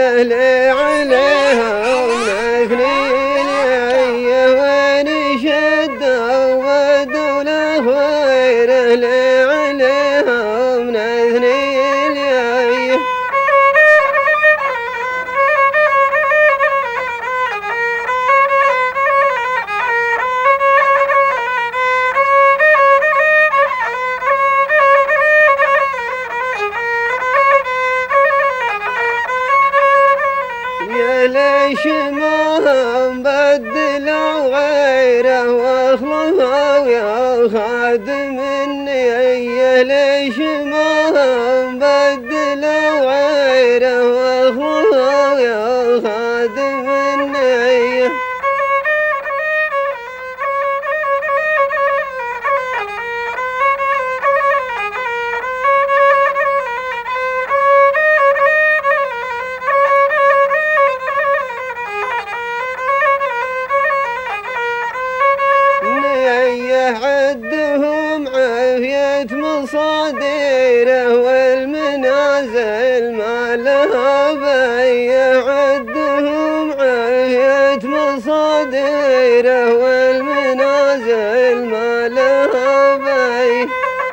لي عليها من اثنين وين شدوا ودوا خير لي عليها من اثنين ليش ما بدلوا غيره واخلفوا يا خادم النية ليش ما بدلوا غيره واخلفوا يا خادم النية عدهم عافية مصاديره والمنازل ما لها بي عدهم عافية مصاديره والمنازل ما لها بي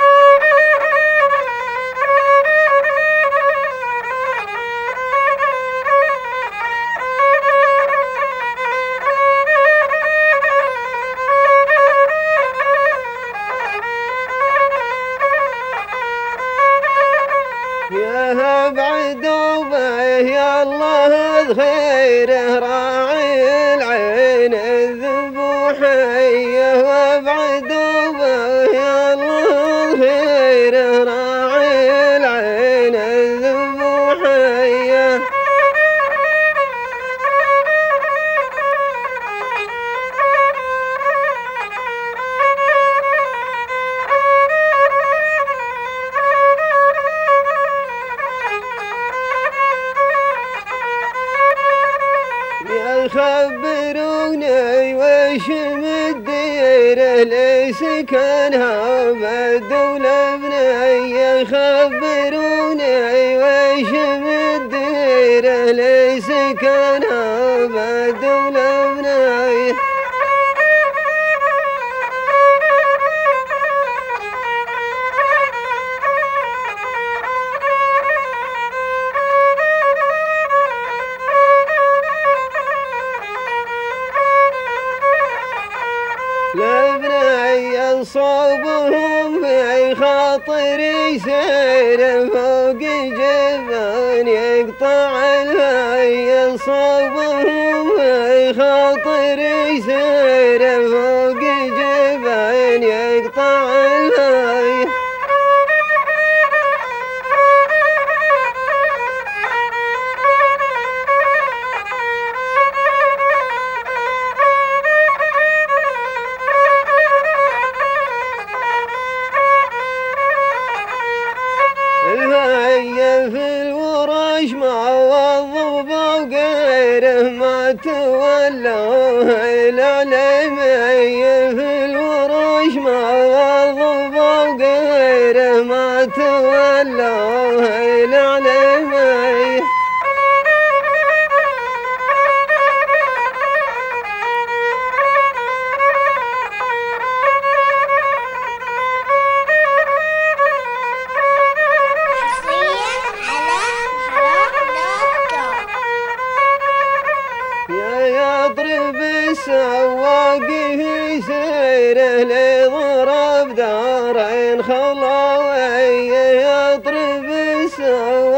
يا بعدوا به يا الله خيره راعي العين الذبوحية وابعدوا به يا الله خيره راعي العين الذبوحية خبروني وش مديره ليس كانها بدولة بنية خبروني وش مديره ليس كانها بدولة بنية لبني صوبهم في خاطري سير فوق جبان يقطع الهي صوبهم في خاطري سير فوق جبان يقطع الهي في الورش ما وظفوا غيره ما تولوا العلمية في الورش ما وظفوا غيره ما تولوا العلمية يضرب السواق في سيره لضرب دارين خلاوية يضرب السواق